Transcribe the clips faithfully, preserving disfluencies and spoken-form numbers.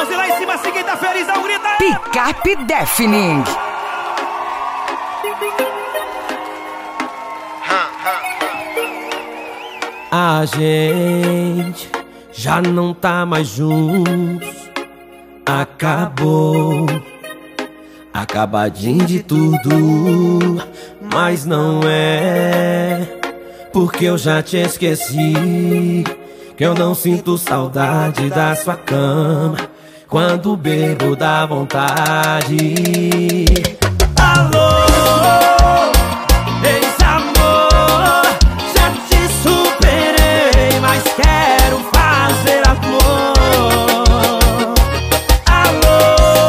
mãozinhas lá em cima, assim quem tá felizão, grita aí. Picape Deafening. A gente já não tá mais juntos. Acabou, acabadinho de tudo. Mas não é porque eu já te esqueci, que eu não sinto saudade da sua cama quando bebo dá vontade. Alô, ex-amor, já te superei, mas quero fazer amor. Alô,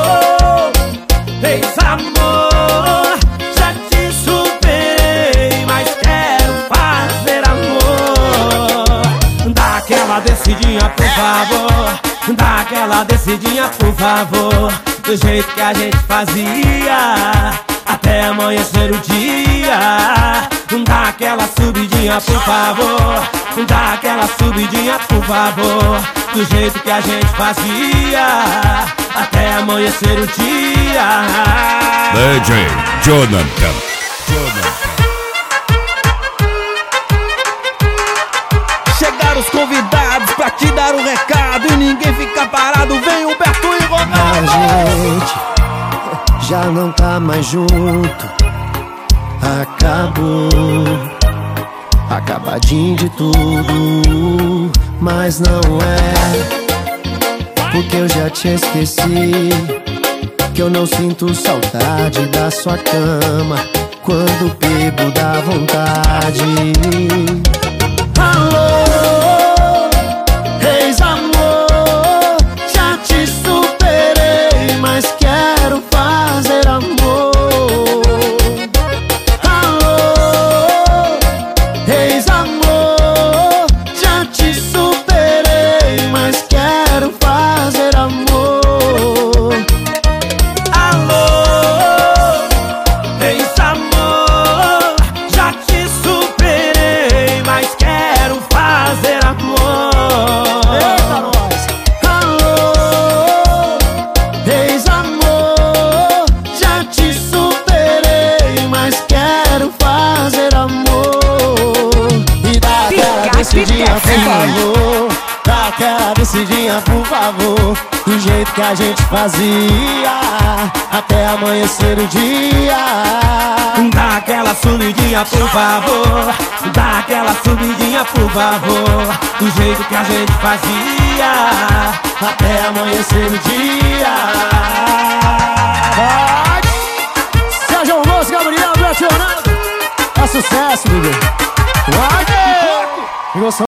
ex-amor, já te superei, mas quero fazer amor. Dá aquela descidinha, por favor. Dá aquela descidinha, por favor, do jeito que a gente fazia, até amanhecer o dia. Dá aquela subidinha, por favor. Dá aquela subidinha, por favor, do jeito que a gente fazia, até amanhecer o dia. D J Jonathan. Jonathan. Chegaram os convidados pra te dar um recado e ninguém fica parado. Vem Humberto e Ronaldo. A gente já não tá mais junto. Acabou, acabadinho de tudo. Mas não é porque eu já te esqueci, que eu não sinto saudade da sua cama quando bebo dá vontade. Alô, ex-amor, já te superei, mas quero fazer amor. Alô, ex-amor, já te superei, mas quero fazer amor. Alô, ex-amor, já te superei, mas quero fazer amor. Eita, nós! Alô, Ex-amor, já te superei, mas quero fazer amor. E dá aquela Picape descidinha, por Deafening. favor. Dá aquela descidinha, por favor, do jeito que a gente fazia, até amanhecer o dia. dá aquela subidinha, por favor. Dá aquela subidinha, por favor, do jeito que a gente fazia, Até amanhecer o dia. vai. Sérgio Alonso, Gabriel, Beto Ronaldo. É sucesso, bebê. Vai!